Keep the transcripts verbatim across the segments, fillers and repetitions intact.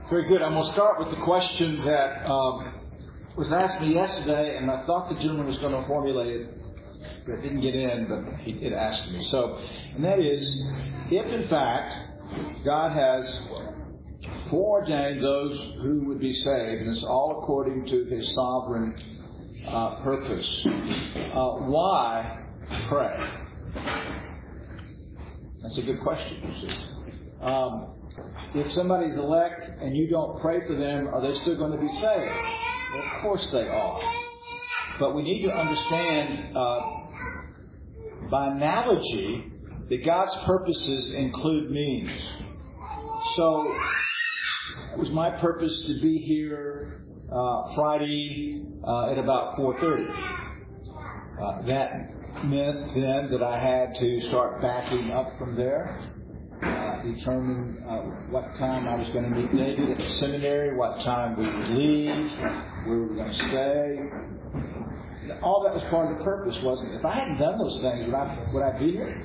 Very good. I'm going to start with the question that um, was asked me yesterday, and I thought the gentleman was going to formulate it, but it didn't get in, but he did ask me. So, and that is, if in fact God has foreordained those who would be saved, and it's all according to His sovereign uh, purpose, uh, why pray? That's a good question, you see. Um, if somebody's elect and you don't pray for them, are they still going to be saved? Well, of course they are. But we need to understand, uh, by analogy, that God's purposes include means. So, it was my purpose to be here uh, Friday uh, at about four thirty. Uh, that meant then that I had to start backing up from there. Uh, determine uh, what time I was going to meet David at the seminary, what time we would leave, where we were going to stay. All that was part of the purpose, wasn't it? If I hadn't done those things, would I, would I be here?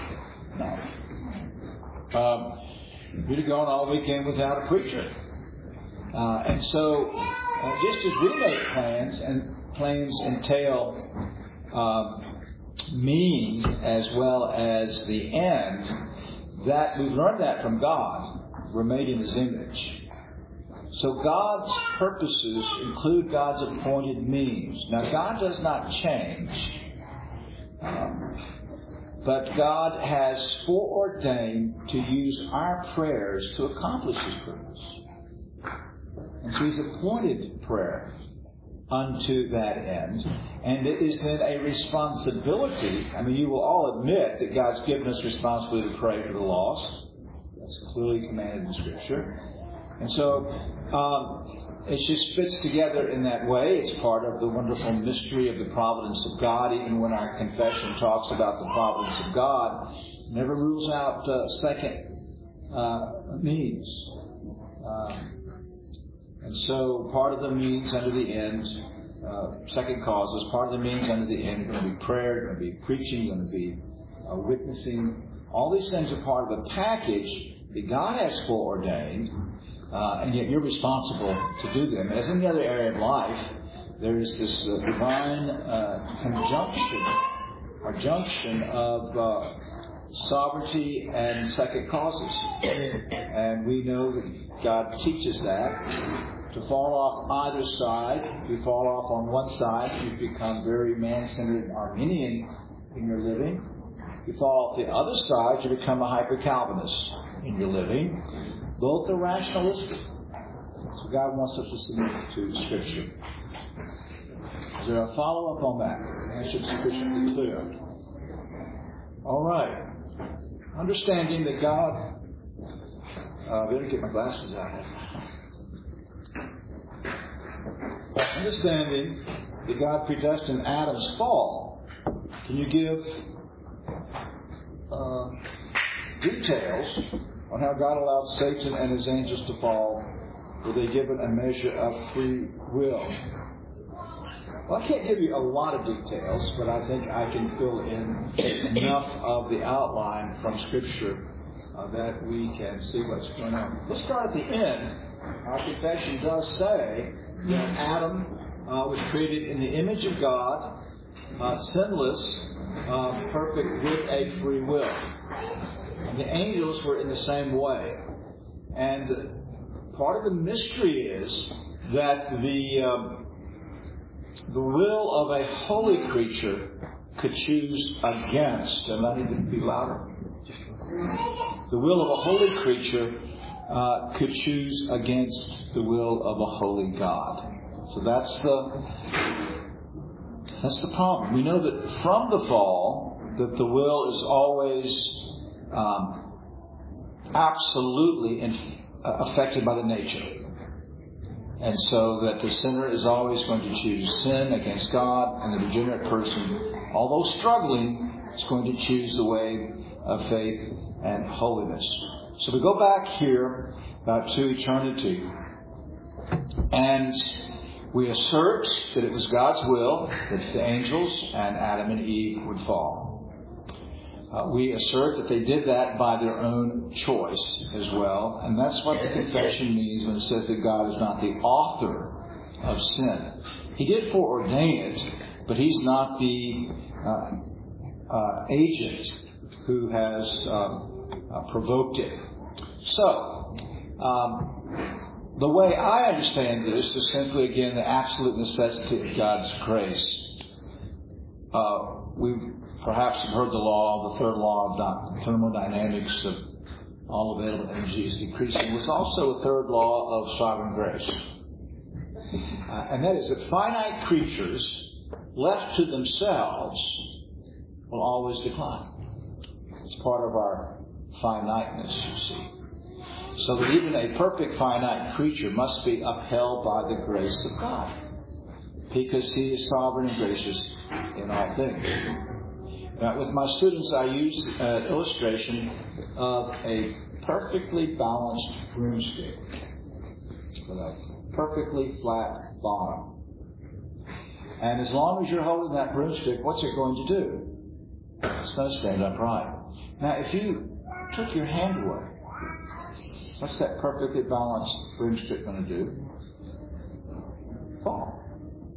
No. Um, we'd have gone all weekend without a preacher. Uh, and so, uh, just as we make plans, and plans entail uh, means as well as the end, that we've learned that from God. We're made in His image. So God's purposes include God's appointed means. Now, God does not change, um, but God has foreordained to use our prayers to accomplish His purpose. And so He's appointed prayer unto that end. And it is then a responsibility. I mean, you will all admit that God's given us responsibility to pray for the lost. That's clearly commanded in Scripture. And so um, it just fits together in that way. It's part of the wonderful mystery of the providence of God. Even when our confession talks about the providence of God, it never rules out uh, second uh, means. Um, And so part of the means under the end, uh, second causes, part of the means under the end are going to be prayer, going to be preaching, going to be uh, witnessing. All these things are part of a package that God has foreordained, uh, and yet you're responsible to do them. As in the other area of life, there is this uh, divine uh, conjunction, or junction of uh, sovereignty and second causes. And we know that God teaches that. To fall off either side, if you fall off on one side, you become very man-centered and Arminian in your living. If you fall off the other side, you become a hyper-Calvinist in your living. Both are rationalistic. So God wants us to submit to Scripture. Is there a follow-up on that? The answer is sufficiently clear. All right. Understanding that God... Uh, I better get my glasses out here. Understanding that God predestined Adam's fall. Can you give uh, details on how God allowed Satan and his angels to fall? Were they given a measure of free will? Well, I can't give you a lot of details, but I think I can fill in enough of the outline from Scripture uh, that we can see what's going on. Let's start at the end. Our confession does say that Adam uh, was created in the image of God, uh, sinless, uh, perfect, with a free will. And the angels were in the same way. And part of the mystery is that the um, the will of a holy creature could choose against, and I need to be louder. The will of a holy creature uh, could choose against the will of a holy God. So that's the that's the problem. We know that from the fall, that the will is always um, absolutely in, uh, affected by the nature. And so that the sinner is always going to choose sin against God, and the degenerate person, although struggling, is going to choose the way of faith and holiness. So we go back here uh, to eternity, and we assert that it was God's will that the angels and Adam and Eve would fall. Uh, we assert that they did that by their own choice as well. And that's what the confession means when it says that God is not the author of sin. He did foreordain it, but He's not the uh, uh, agent who has um, uh, provoked it. So, um, the way I understand this is simply, again, the absolute necessity of God's grace. Uh, we perhaps have heard the law, the third law of thermodynamics, of all available energy is decreasing. There's also a third law of sovereign grace. Uh, and that is that finite creatures left to themselves will always decline. It's part of our finiteness, you see. So that even a perfect finite creature must be upheld by the grace of God, because He is sovereign and gracious in all things. Now, with my students, I use an illustration of a perfectly balanced broomstick with a perfectly flat bottom. And as long as you're holding that broomstick, what's it going to do? It's going to stand upright. Now, if you took your hand away, what's that perfectly balanced broomstick going to do? Fall.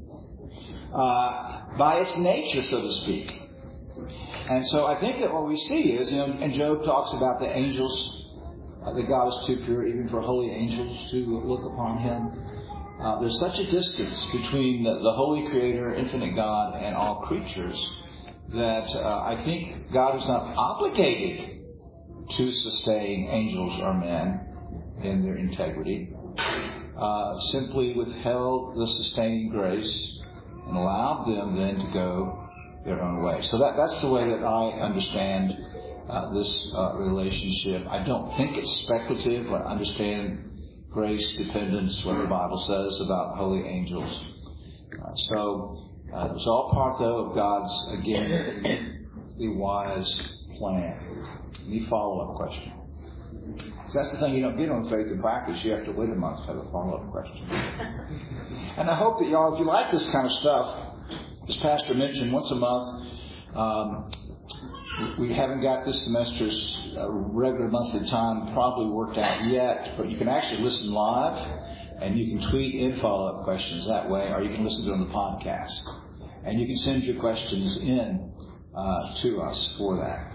Uh, by its nature, so to speak. And so I think that what we see is, you know, and Job talks about the angels, uh, that God is too pure even for holy angels to look upon Him. Uh, there's such a distance between the, the holy Creator, infinite God, and all creatures that uh, I think God is not obligated to sustain angels or men in their integrity. Uh, simply withheld the sustaining grace and allowed them then to go their own way. So that, that's the way that I understand uh, this uh, relationship. I don't think it's speculative. I understand grace, dependence, what the Bible says about holy angels. Uh, so uh, it's all part, though, of God's, again, the wise plan. Any follow-up question? So that's the thing, you don't get on Faith and Practice. You have to wait a month to have a follow-up question. And I hope that y'all, if you like this kind of stuff, as Pastor mentioned, once a month, um, we haven't got this semester's uh, regular monthly time probably worked out yet, but you can actually listen live, and you can tweet in follow-up questions that way, or you can listen to it on the podcast. And you can send your questions in uh, to us for that.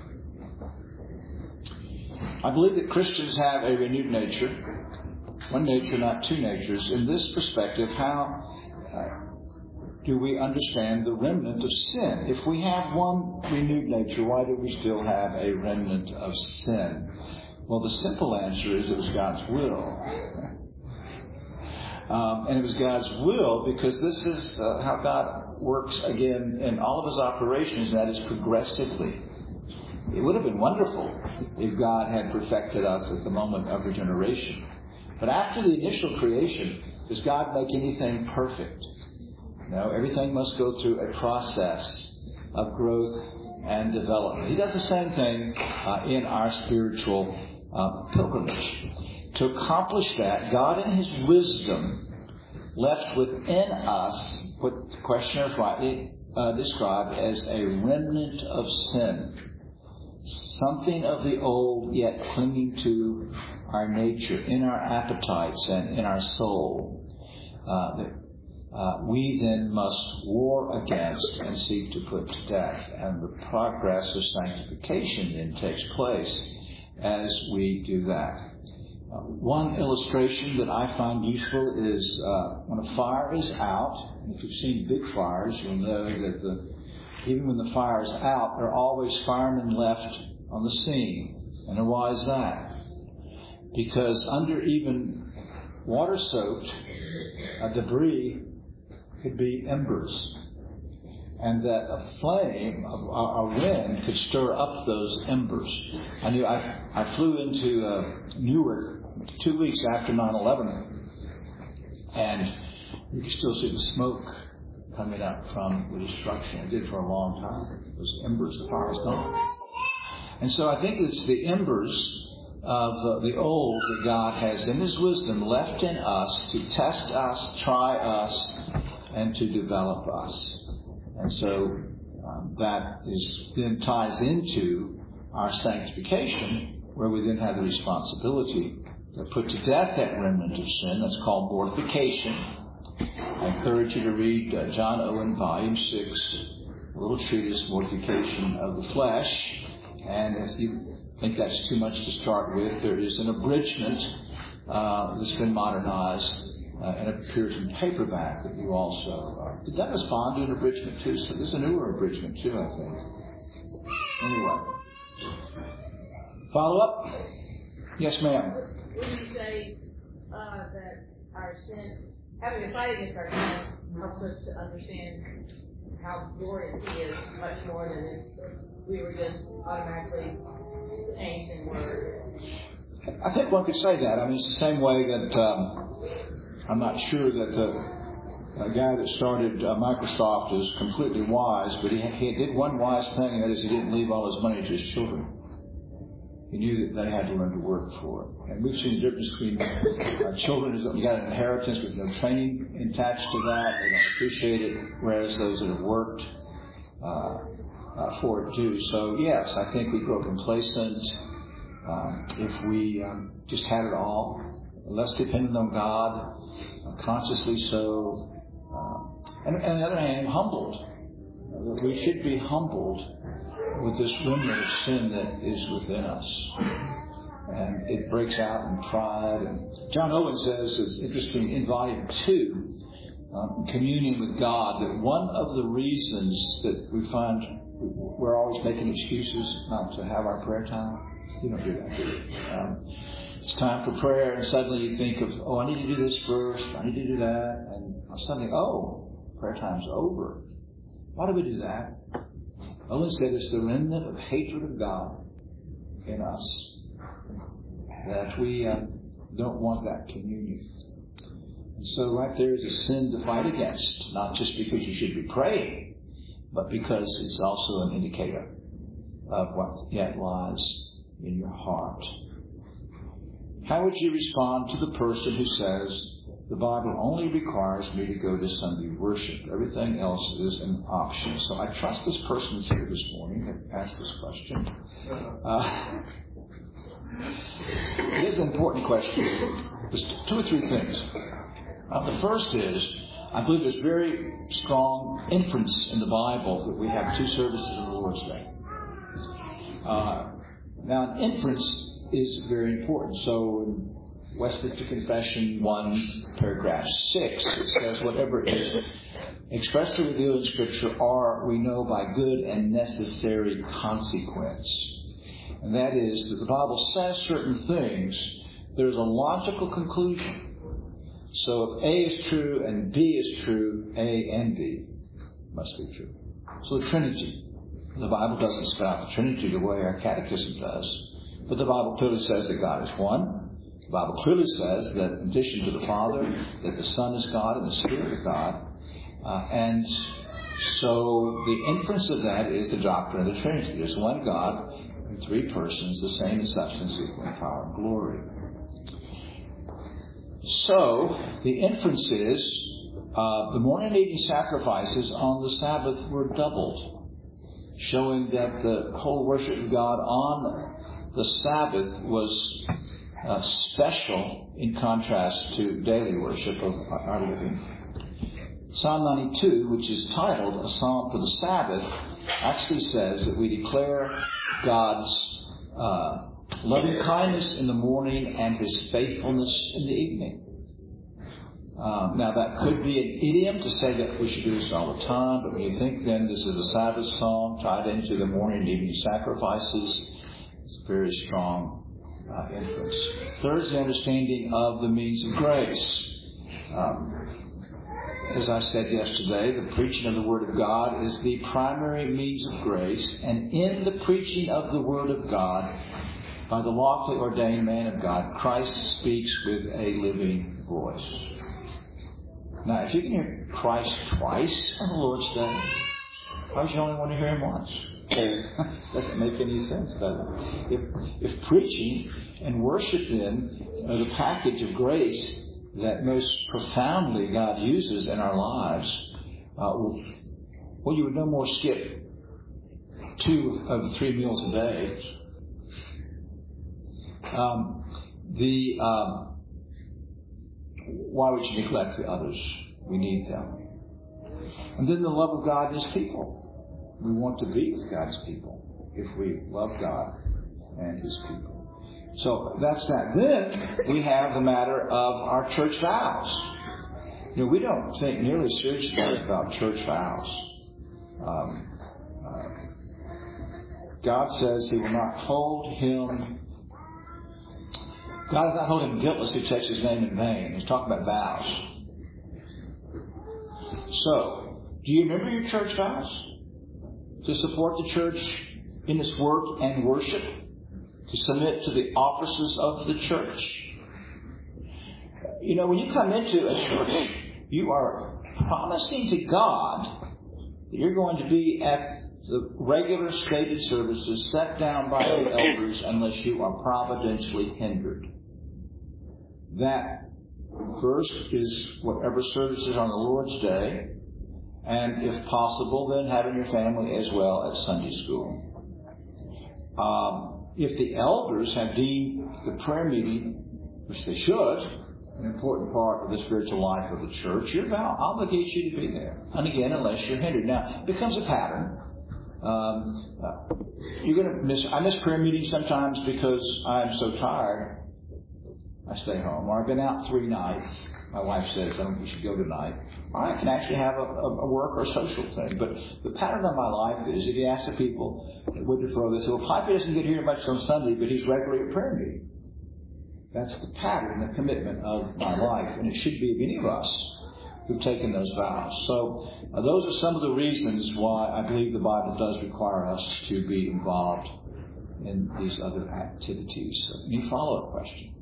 I believe that Christians have a renewed nature, one nature, not two natures. In this perspective, how uh, do we understand the remnant of sin? If we have one renewed nature, why do we still have a remnant of sin? Well, the simple answer is it was God's will. um, and it was God's will because this is uh, how God works, again, in all of His operations, and that is progressively. It would have been wonderful if God had perfected us at the moment of regeneration. But after the initial creation, does God make anything perfect? No, everything must go through a process of growth and development. He does the same thing uh, in our spiritual uh, pilgrimage. To accomplish that, God in His wisdom left within us what the questioner rightly uh, described as a remnant of sin. Something of the old yet clinging to our nature, in our appetites and in our soul, uh, that uh, we then must war against and seek to put to death. And the progress of sanctification then takes place as we do that. Uh, one illustration that I find useful is uh, when a fire is out, and if you've seen big fires, you'll know that the, even when the fire is out, there are always firemen left on the scene. And why is that? Because under even water-soaked uh, debris could be embers. And that a flame, a, a wind, could stir up those embers. I knew I, I flew into uh, Newark two weeks after nine eleven, and you could still see the smoke coming up from the destruction. It did for a long time. Those embers, the fire was gone. And so I think it's the embers of uh, the old that God has in His wisdom left in us to test us, try us, and to develop us. And so um, that is then ties into our sanctification, where we then have the responsibility to put to death that remnant of sin. That's called mortification. I encourage you to read uh, John Owen, Volume six, a little treatise, Mortification of the Flesh. And if you think that's too much to start with, there is an abridgment uh, that's been modernized uh, and appears in paperback that you also... Uh, did Dennis Bond do an abridgment too? So there's a newer abridgment too, I think. Anyway. Follow up? Yes, ma'am. Would you say uh, that our sin, having a fight against our sin, helps us to understand how glorious He is much more than if we were just automatically changed in word? I think one could say that. I mean, it's the same way that um, I'm not sure that the a guy that started uh, Microsoft is completely wise, but he, he did one wise thing, and that is he didn't leave all his money to his children. He knew that they had to learn to work for it. And we've seen the difference between our children who got an inheritance with no training attached to that. They don't appreciate it, whereas those that have worked uh, uh, for it do. So, yes, I think we grow complacent uh, if we um, just had it all, less dependent on God, uh, consciously so. Uh, and, and on the other hand, humbled. Uh, we should be humbled with this remnant of sin that is within us. And it breaks out in pride. And John Owen says, it's interesting, in volume two, um, Communion with God, that one of the reasons that we find we're always making excuses not to have our prayer time. You don't do that, do you? Um, it's time for prayer, and suddenly you think of, oh, I need to do this first, I need to do that, and suddenly, oh, prayer time's over. Why do we do that? Owen said it's the remnant of hatred of God in us, that we uh, don't want that communion. And so right there is a sin to fight against, not just because you should be praying, but because it's also an indicator of what yet lies in your heart. How would you respond to the person who says, the Bible only requires me to go to Sunday worship. Everything else is an option. So I trust this person's here this morning that asked this question. Uh, it is an important question. There's two or three things. Uh, the first is, I believe there's very strong inference in the Bible that we have two services on the Lord's Day. Uh, now, an inference is very important. So in Westminster Confession one, paragraph six, it says, whatever is expressly revealed in Scripture are, we know, by good and necessary consequence. And that is that the Bible says certain things, there's a logical conclusion. So if A is true and B is true, A and B must be true. So the Trinity. The Bible doesn't spell out the Trinity the way our catechism does. But the Bible clearly says that God is one. The Bible clearly says that in addition to the Father, that the Son is God and the Spirit is God. Uh, and so the inference of that is the doctrine of the Trinity. There's one God in three persons, the same in substance, equal in power and glory. So the inference is uh, the morning and evening sacrifices on the Sabbath were doubled, showing that the whole worship of God on the Sabbath was uh, special in contrast to daily worship of our living. Psalm ninety-two, which is titled A Psalm for the Sabbath, actually says that we declare God's uh, loving kindness in the morning and His faithfulness in the evening. Um, now, that could be an idiom to say that we should do this all the time, but when you think then this is a Sabbath song tied into the morning and evening sacrifices, it's a very strong uh, inference. Third is the understanding of the means of grace. Um, as I said yesterday, the preaching of the Word of God is the primary means of grace, and in the preaching of the Word of God, by the lawfully ordained man of God, Christ speaks with a living voice. Now, if you can hear Christ twice on the Lord's Day, why would you only want to hear Him once? Doesn't make any sense, does it? If, if preaching and worship then are the package of grace that most profoundly God uses in our lives, uh, well, you would no more skip two of the three meals a day Um, the um, why would you neglect the others? We need them. And then the love of God and His people. We want to be with God's people if we love God and His people. So that's that. Then we have the matter of our church vows. You know, we don't think nearly seriously about church vows. Um, uh, God says He will not hold him. God does not hold him guiltless who takes His name in vain. He's talking about vows. So, do you remember your church vows? To support the church in its work and worship? To submit to the offices of the church? You know, when you come into a church, you are promising to God that you're going to be at the regular stated services set down by the elders unless you are providentially hindered. That first is whatever services on the Lord's Day, and if possible, then having your family as well at Sunday school. Um, if the elders have deemed the prayer meeting, which they should, an important part of the spiritual life of the church, your vow obligates you to be there. And again, unless you're hindered. Now, it becomes a pattern. Um, uh, you're going to miss. I miss prayer meetings sometimes because I'm so tired. I stay home. Or I've been out three nights. My wife says, "I don't think you should go tonight." Or I can actually have a, a, a work or social thing. But the pattern of my life is, if you ask the people at Woodford, they say, "Well, Piper doesn't get here much on Sunday, but he's regularly at prayer meeting." That's the pattern, the commitment of my life, and it should be of any of us who've taken those vows. So uh, those are some of the reasons why I believe the Bible does require us to be involved in these other activities. So, any follow-up question?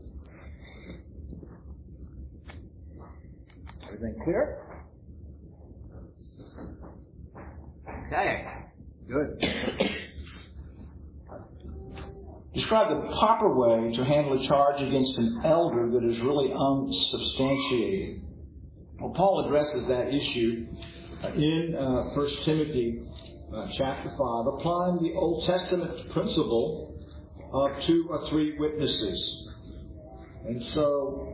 Everything clear? Okay. Good. Describe the proper way to handle a charge against an elder that is really unsubstantiated. Well, Paul addresses that issue in uh, First Timothy uh, chapter five, applying the Old Testament principle of two or three witnesses. And so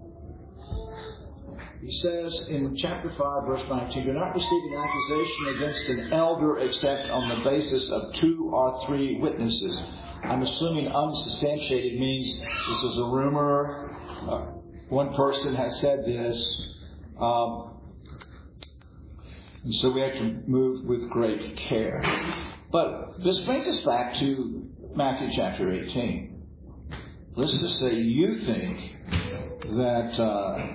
he says in chapter five, verse nineteen, "Do not receive an accusation against an elder except on the basis of two or three witnesses." I'm assuming unsubstantiated means this is a rumor. Uh, one person has said this. Um, and so we have to move with great care. But this brings us back to Matthew chapter eighteen. Let's just say you think that uh,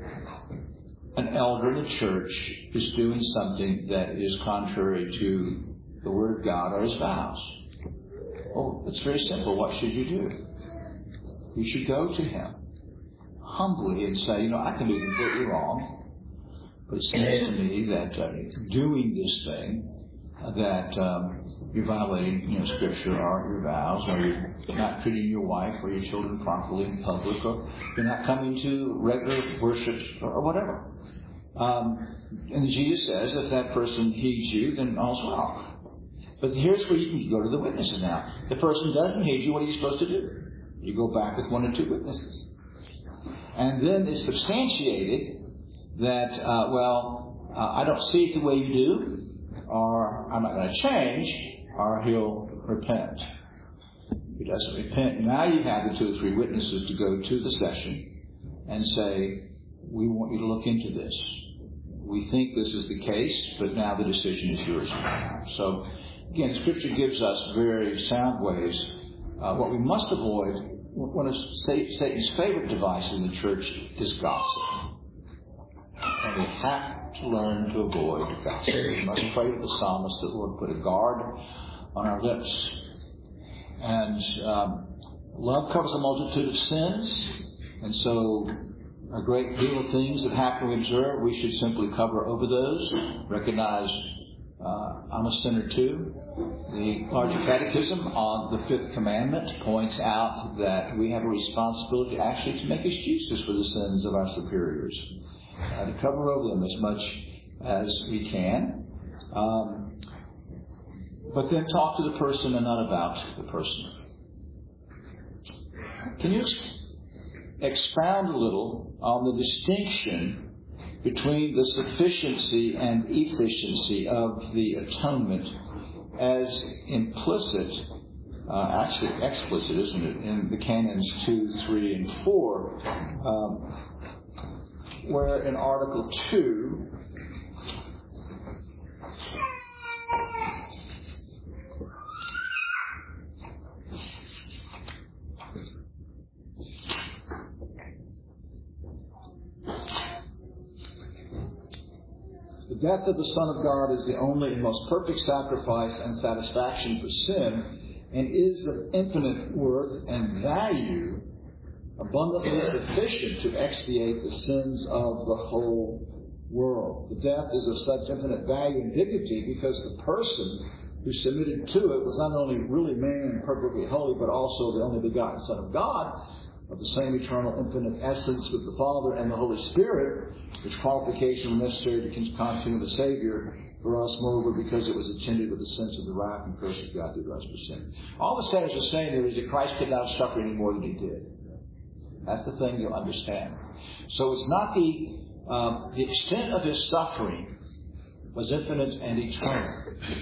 an elder in the church is doing something that is contrary to the Word of God or his vows. Well, it's very simple. What should you do? You should go to him humbly and say, you know, I can be completely wrong, but it seems to me that uh, doing this thing, uh, that um, you're violating, you know, Scripture or your vows, or you're not treating your wife or your children properly in public, or you're not coming to regular worship or, or whatever. Um, and Jesus says, if that person heeds you, then all's well. But here's where you can go to the witnesses now. The person doesn't heed you, what are you supposed to do? You go back with one or two witnesses. And then it's substantiated that, uh, well, uh, I don't see it the way you do, or I'm not going to change, or he'll repent. If he doesn't repent, now you have the two or three witnesses to go to the session and say, we want you to look into this. We think this is the case, but now the decision is yours. So, again, Scripture gives us very sound ways. Uh, what we must avoid, one of Satan's favorite devices in the church is gossip. And we have to learn to avoid gossip. We must pray with the psalmist that the Lord put a guard on our lips. And um, love covers a multitude of sins. And so a great deal of things that happen we observe, we should simply cover over those, recognize Uh, I'm a sinner too. The larger catechism on the fifth commandment points out that we have a responsibility actually to make excuses for the sins of our superiors, uh, to cover over them as much as we can. Um, but then talk to the person and not about the person. can you expound a little on the distinction between the sufficiency and efficiency of the atonement as implicit, uh, actually explicit, isn't it, in the canons two, three, and four, um, where in Article two, the death of the Son of God is the only and most perfect sacrifice and satisfaction for sin, and is of infinite worth and value, abundantly sufficient to expiate the sins of the whole world. The death is of such infinite value and dignity because the person who submitted to it was not only really man and perfectly holy, but also the only begotten Son of God, of the same eternal infinite essence with the Father and the Holy Spirit, which qualification was necessary to constitute the Savior for us, moreover, because it was attended with the sense of the wrath and curse of God due to us for sin. All the saints are saying there is that Christ could not suffer any more than he did. That's the thing you'll understand. So it's not the um, the extent of his suffering was infinite and eternal,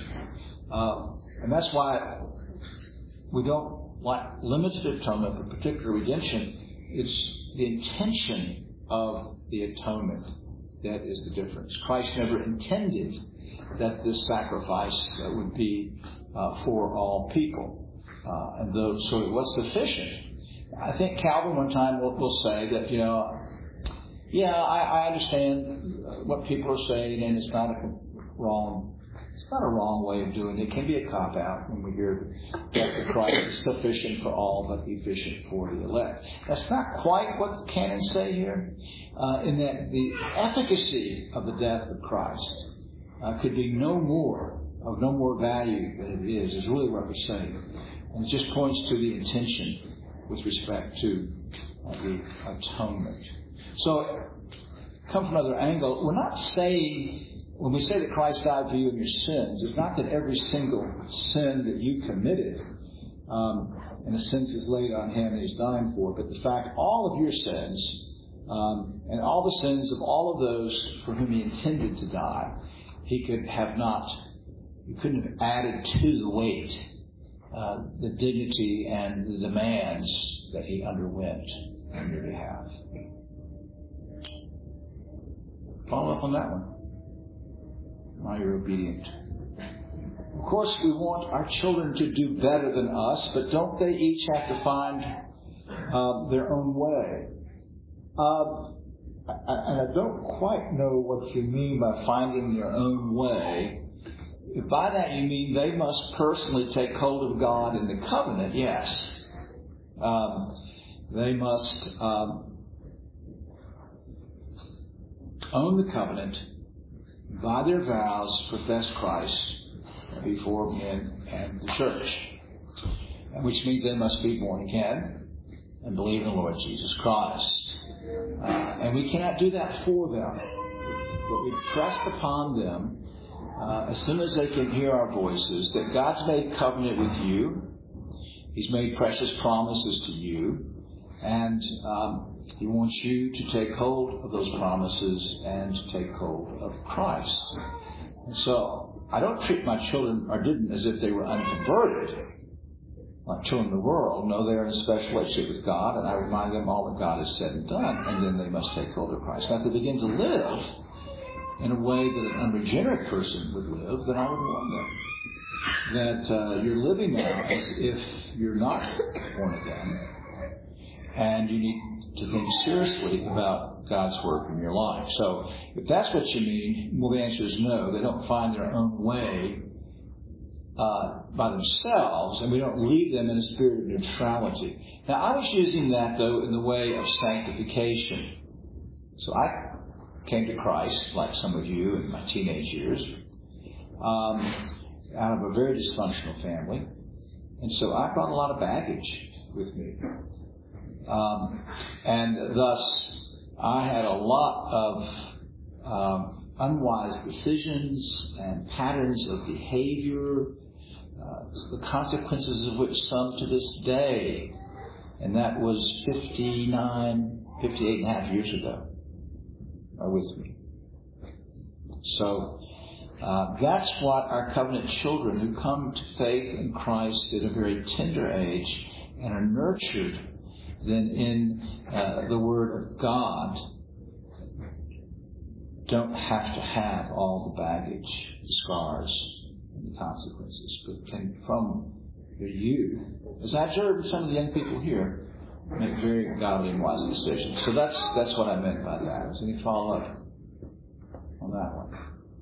um, and that's why we don't like limited atonement, but particular redemption. It's the intention of the atonement that is the difference. Christ never intended that this sacrifice uh, would be uh, for all people, uh, and though, so it was sufficient. I think Calvin one time will, will say that, you know, yeah, I, I understand what people are saying, and it's not a wrong. It's not a wrong way of doing it. It can be a cop-out when we hear that the Christ is sufficient for all, but efficient for the elect. That's not quite what the canons say here, uh, in that the efficacy of the death of Christ uh, could be no more, of no more value than it is, is really what we're saying. And it just points to the intention with respect to uh, the atonement. So, come from another angle, we're not saying, when we say that Christ died for you and your sins, it's not that every single sin that you committed, um, and the sins is laid on him and he's dying for, but the fact all of your sins, um, and all the sins of all of those for whom he intended to die, he could have not, you couldn't have added to the weight, uh, the dignity and the demands that he underwent on your behalf. Follow up on that one. Now you're obedient. Of course, we want our children to do better than us, but don't they each have to find uh, their own way? Uh, and I don't quite know what you mean by finding their own way. If by that you mean they must personally take hold of God in the covenant, yes. Um, they must um, own the covenant, by their vows, profess Christ before men and the church. Which means they must be born again and believe in the Lord Jesus Christ. Uh, and we cannot do that for them. But we press upon them, uh, as soon as they can hear our voices, that God's made covenant with you. He's made precious promises to you. And um, He wants you to take hold of those promises and to take hold of Christ. And so, I don't treat my children, or didn't, as if they were unconverted, like children of the world. No, they're in a special relationship with God, and I remind them all that God has said and done, and then they must take hold of Christ. Now, if they begin to live in a way that an unregenerate person would live, then I would warn them that uh, you're living now as if you're not born again, and you need to think seriously about God's work in your life. So, if that's what you mean, well, the answer is no. They don't find their own way uh, by themselves, and we don't lead them in a spirit of neutrality. Now, I was using that, though, in the way of sanctification. So I came to Christ, like some of you in my teenage years, um, out of a very dysfunctional family. And so I brought a lot of baggage with me. Um, and thus, I had a lot of um, unwise decisions and patterns of behavior, uh, the consequences of which some to this day And that was fifty-nine, fifty-eight and a half years ago. Are with me. So uh, that's what our covenant children who come to faith in Christ at a very tender age and are nurtured then in uh, the Word of God don't have to have all the baggage, the scars, and the consequences, but can, from their youth, as I observed some of the young people here, make very godly and wise decisions. So that's that's what I meant by that. Is any follow up on that one?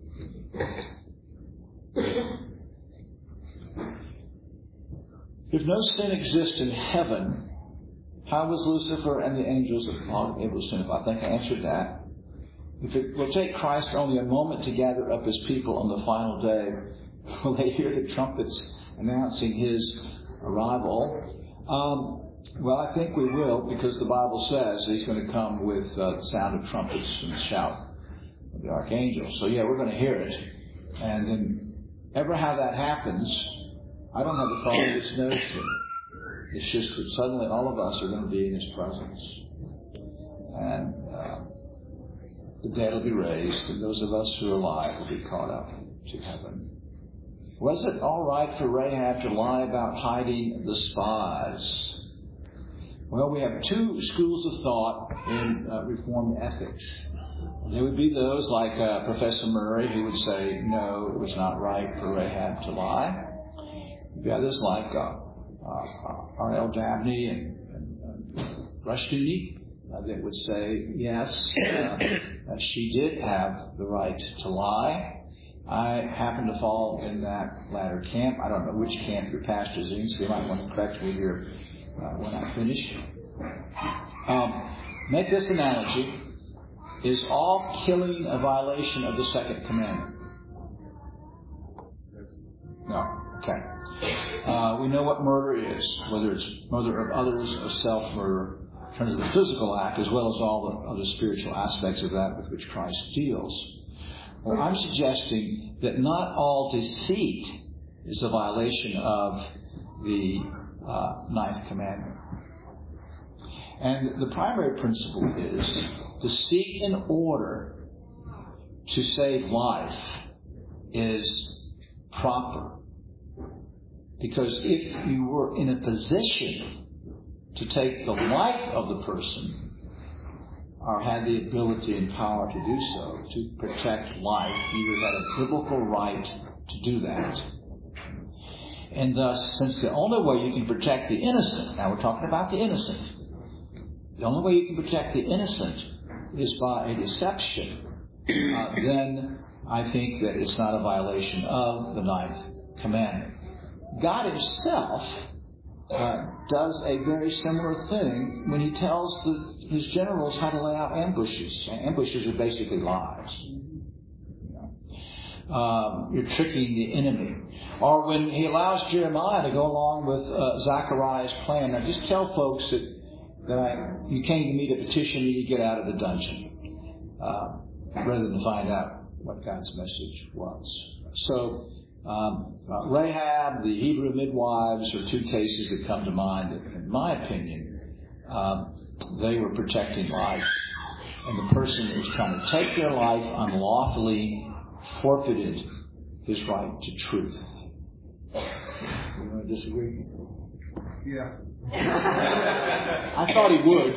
If no sin exists in heaven, how was Lucifer and the angels of God able to sin? I think I answered that. If it will take Christ only a moment to gather up His people on the final day, will they hear the trumpets announcing His arrival? Um, well, I think we will, because the Bible says He's going to come with uh, the sound of trumpets and the shout of the archangel. So yeah, we're going to hear it. And then, ever how that happens, I don't have the foggiest notion. It's just that suddenly all of us are going to be in His presence. And uh, the dead will be raised, and those of us who are alive will be caught up to heaven. Was it all right for Rahab to lie about hiding the spies? Well, we have two schools of thought in uh, Reformed ethics. There would be those like uh, Professor Murray who would say, no, it was not right for Rahab to lie. There'd be others like uh, uh, R L Dabney and, and uh, Rushdoony uh, that would say, yes, uh, she did have the right to lie. I happen to fall in that latter camp. I don't know which camp your pastor's in, so you might want to correct me here uh, when I finish. Um, make this analogy. Is all killing a violation of the second commandment? No. Okay. Uh, we know what murder is, whether it's murder of others or self-murder, in terms of the physical act, as well as all the other spiritual aspects of that with which Christ deals. Well, I'm suggesting that not all deceit is a violation of the uh, ninth commandment. And the primary principle is deceit in order to save life is proper. Because if you were in a position to take the life of the person, or had the ability and power to do so, to protect life, you would have a biblical right to do that. And thus, since the only way you can protect the innocent, now we're talking about the innocent, the only way you can protect the innocent is by a deception, uh, then I think that it's not a violation of the ninth commandment. God Himself uh, does a very similar thing when He tells the, His generals how to lay out ambushes. Ambushes are basically lies. You know. um, you're tricking the enemy. Or when He allows Jeremiah to go along with uh, Zechariah's plan. Now just tell folks that that I, you came to me to petition me to get out of the dungeon, uh, rather than find out what God's message was. So, um, uh, Rahab, the Hebrew midwives are two cases that come to mind. In my opinion, um, they were protecting life, and the person that was trying to take their life unlawfully forfeited his right to truth. You want to disagree? Yeah. I thought he would.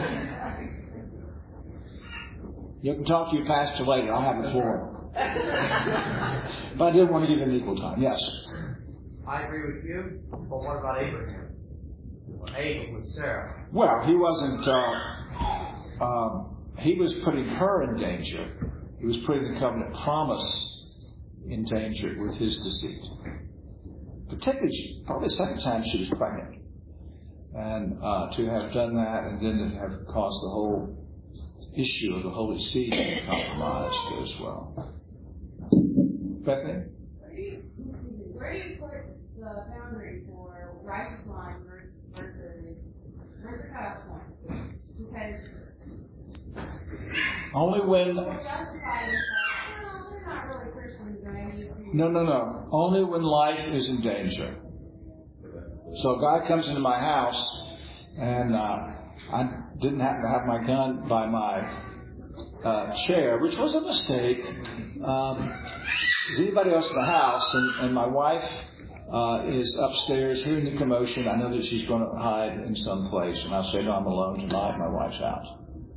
You can talk to your pastor later. I'll have the floor. But I did want to give him equal time. Yes. I agree with you. But what about Abraham? Or Abel with Sarah? Well, he wasn't. Uh, um, he was putting her in danger. He was putting the covenant promise in danger with his deceit. Particularly, probably the second time she was pregnant. And uh, to have done that and then to have caused the whole issue of the holy seed to be compromised as well. Bethany? Where do you, where do you put the boundary for righteous line versus, versus where's the cutoff point? Because only when... we're justified as well, they're not really Christians, and I need to... No, no, no. Only when life is in danger. So a guy comes into my house And uh, I didn't happen to have my gun by my uh, chair, which was a mistake. Um, there's anybody else in the house, and, and my wife uh, is upstairs hearing the commotion. I know that she's going to hide in some place, and I'll say, no, I'm alone tonight in my wife's house.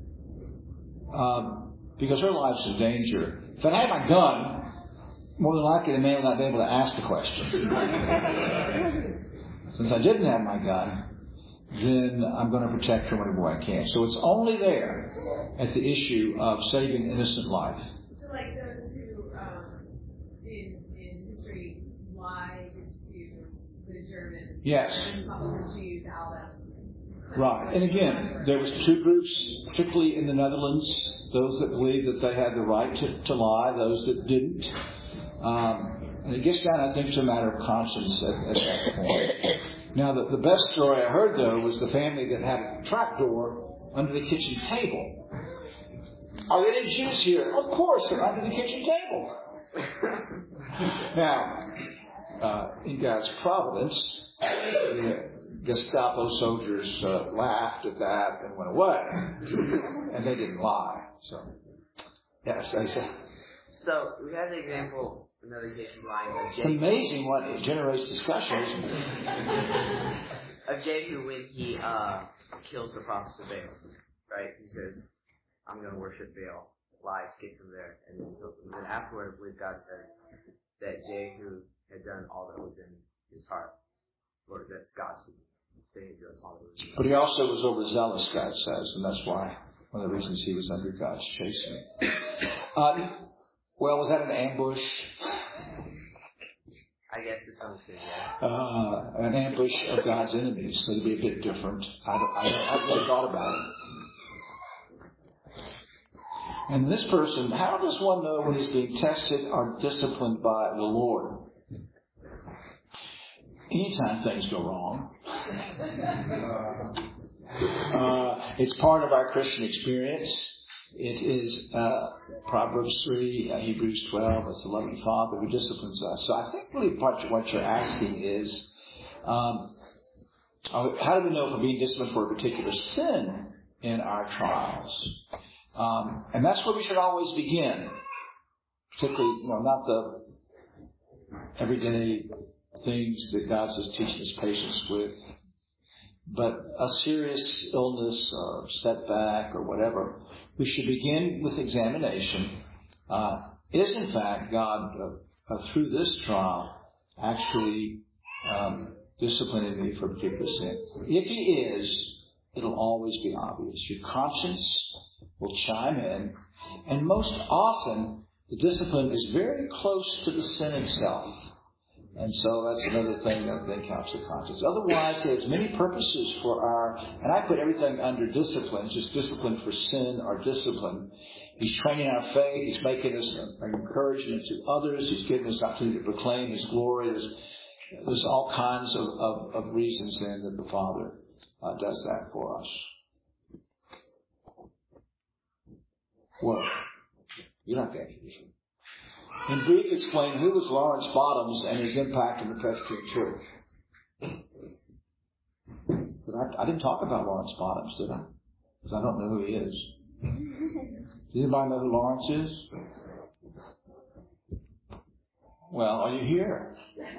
Um, because her life's in danger. If I had my gun, more than likely the man would not be able to ask the question. Since I didn't have my gun, then I'm going to protect her whenever I can. So it's only there at the issue of saving innocent life. So like those who, um, in, in history, lied to the Germans. Yes. And public Jews out of. Right. And again, there was two groups, particularly in the Netherlands, those that believed that they had the right to, to lie, those that didn't. Um, and it gets down, I think, to a matter of conscience at, at that point. Now, the, the best story I heard, though, was the family that had a trapdoor under the kitchen table. Are there any Jews here? Of course, they're under the kitchen table. Now, uh, in God's providence, the Gestapo soldiers uh, laughed at that and went away. And they didn't lie. So, yes, I said. So, we had an example, another case of lying of It's Jehu. amazing what it generates discussion, isn't it? Of Jehu when he uh, kills the prophets of Baal, right? He says, I'm going to worship Baal. Lies, gets him there, and then kills him. And then afterward, I believe God says that Jehu had done all that was in his heart. Or that's God's thing. But he also was overzealous, God says, and that's why one of the reasons he was under God's chastening. Uh, well, was that an ambush? I guess to some extent, yeah. Uh, an ambush of God's enemies, so it'd be a bit different. I, don't, I, don't, I've really thought about it. And this person, how does one know when he's being tested or disciplined by the Lord? Anytime things go wrong. Uh, it's part of our Christian experience. It is uh, Proverbs three, uh, Hebrews twelve, it's the loving Father who disciplines us. So I think really part of what you're asking is, um, how do we know if we're being disciplined for a particular sin in our trials? Um, and that's where we should always begin. Particularly, you know, not the everyday things that God says teaching us patience with, but a serious illness or setback or whatever. We should begin with examination. Uh, is in fact God, uh, uh, through this trial, actually um, disciplining me for a particular sin? If He is, it'll always be obvious. Your conscience will chime in, and most often the discipline is very close to the sin itself. And so that's another thing that I think helps the conscience. Otherwise, there's many purposes for our, and I put everything under discipline, just discipline for sin or discipline. He's training our faith. He's making us an encouragement to others. He's giving us the opportunity to proclaim His glory. There's, there's all kinds of, of, of reasons then that the Father uh, does that for us. Well, you're not getting it. In brief, explain who was Lawrence Bottoms and his impact in the Presbyterian Church. But I, I didn't talk about Lawrence Bottoms, did I? Because I don't know who he is. Does anybody know who Lawrence is? Well, are you here?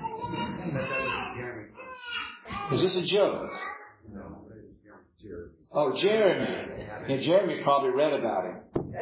Is this a joke? Oh, Jeremy. Yeah, Jeremy probably read about him.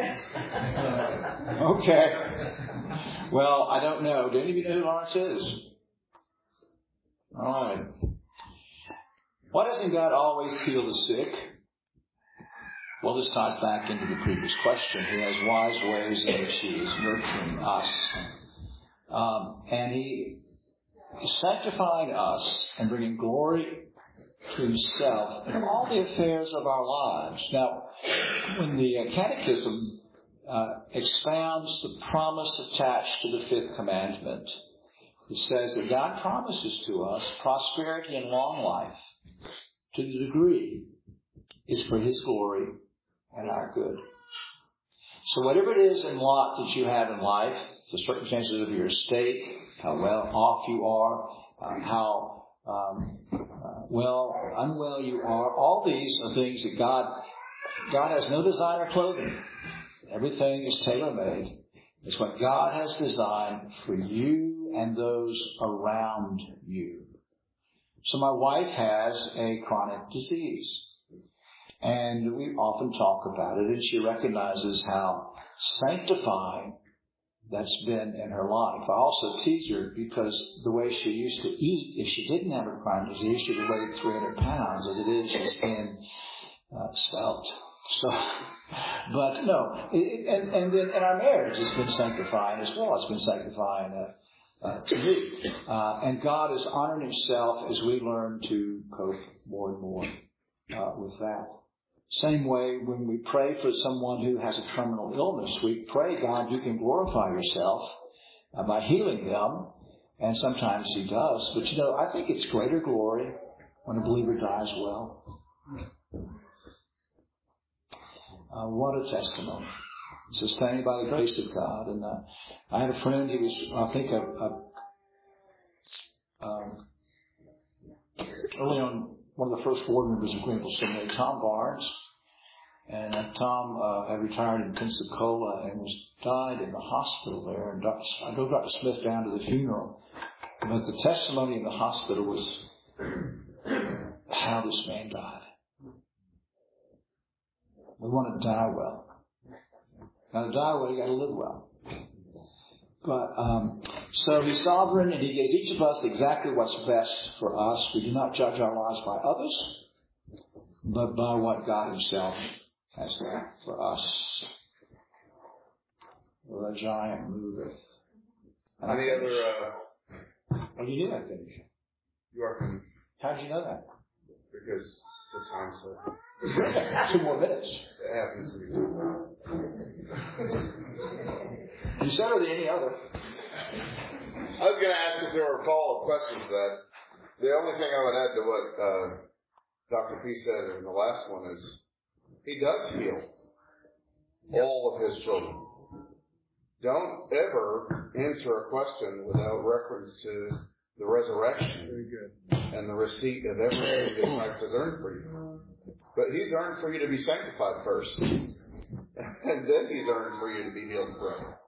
Okay. Well, I don't know. Do any of you know who Lawrence is? All right. Why doesn't God always heal the sick? Well, this ties back into the previous question. He has wise ways in which He is nurturing us. Um, and He is sanctifying us and bringing glory to Himself in all the affairs of our lives. Now, when the uh, Catechism uh, expounds the promise attached to the fifth commandment, it says that God promises to us prosperity and long life to the degree is for His glory and our good. So whatever it is in lot that you have in life, the circumstances of your estate, how well off you are, uh, how um, uh, well, unwell you are. All these are things that God, God has no designer clothing. Everything is tailor-made. It's what God has designed for you and those around you. So my wife has a chronic disease. And we often talk about it, and she recognizes how sanctifying that's been in her life. I also tease her because the way she used to eat, if she didn't have a chronic disease, she would weigh three hundred pounds. As it is, she's thin, uh, svelte. So, but no, it, and, and then in our marriage, it's been sanctifying as well. It's been sanctifying uh, uh, to me. Uh, and God is honoring Himself as we learn to cope more and more uh, with that. Same way when we pray for someone who has a terminal illness, we pray, God, you can glorify yourself uh, by healing them. And sometimes He does. But you know, I think it's greater glory when a believer dies well. Uh, what a testimony. Sustained by the grace of God. And uh, I had a friend, he was, I think, a, a, um, early on, one of the first board members of Greenville Seminary, Tom Barnes. And uh, Tom uh, had retired in Pensacola and was died in the hospital there. And Doctor I drove Doctor Smith down to the funeral. But the testimony in the hospital was how this man died. We want to die well. Now to die well, you got to live well. But um, so He's sovereign, and He gives each of us exactly what's best for us. We do not judge our lives by others, but by what God Himself has done for us. Well, the giant moveth. And Any other? Uh, well, you knew I finished. you are finished How did you know that? because the time said. Two more minutes. It happens to be too. You said or any other. I was going to ask if there were follow-up questions to that. The only thing I would add to what uh, Doctor P said in the last one is He does heal all of His children. Don't ever answer a question without reference to the resurrection Very good. and the receipt of everything that Christ has earned for you. But He's earned for you to be sanctified first. And then He's earned for you to be healed forever.